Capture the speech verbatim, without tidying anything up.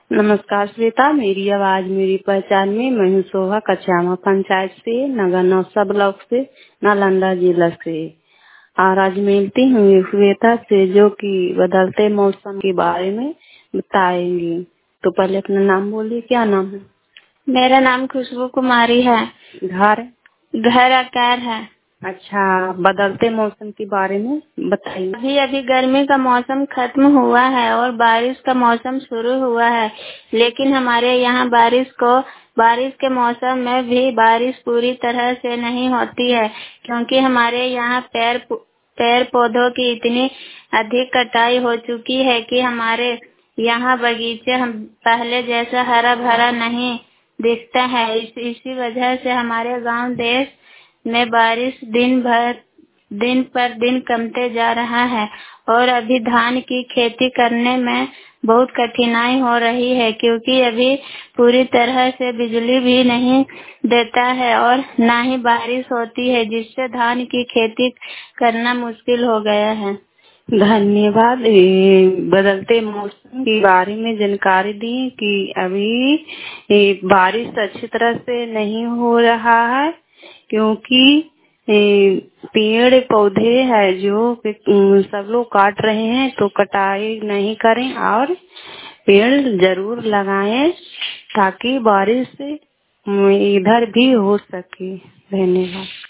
नमस्कार श्वेता, मेरी आवाज मेरी पहचान में। मैं हूँ शोभा, कछामा पंचायत से, नगर नौसा ब्लॉक से, नालंदा जिला से। और आज मिलती हूँ श्वेता से, जो कि बदलते मौसम के बारे में बताएंगी। तो पहले अपना नाम बोलिए, क्या नाम है? मेरा नाम खुशबू कुमारी है। घर घर आकार है। अच्छा, बदलते मौसम के बारे में बताइए। अभी अभी गर्मी का मौसम खत्म हुआ है और बारिश का मौसम शुरू हुआ है, लेकिन हमारे यहाँ बारिश को बारिश के मौसम में भी बारिश पूरी तरह से नहीं होती है, क्योंकि हमारे यहाँ पेड़ पेड़ पौधों की इतनी अधिक कटाई हो चुकी है कि हमारे यहाँ बगीचे हम पहले जैसा हरा भरा नहीं दिखता है। इस, इसी वजह से हमारे गांव देश में बारिश दिन भर दिन पर दिन कमते जा रहा है और अभी धान की खेती करने में बहुत कठिनाई हो रही है, क्योंकि अभी पूरी तरह से बिजली भी नहीं देता है और ना ही बारिश होती है, जिससे धान की खेती करना मुश्किल हो गया है। धन्यवाद। ये बदलते मौसम के बारे में जानकारी दी कि अभी ये बारिश अच्छी तरह से नहीं हो रहा है, क्योंकि पेड़ पौधे है जो सब लोग काट रहे हैं। तो कटाई नहीं करें और पेड़ जरूर लगाएं, ताकि बारिश इधर भी हो सके। धन्यवाद।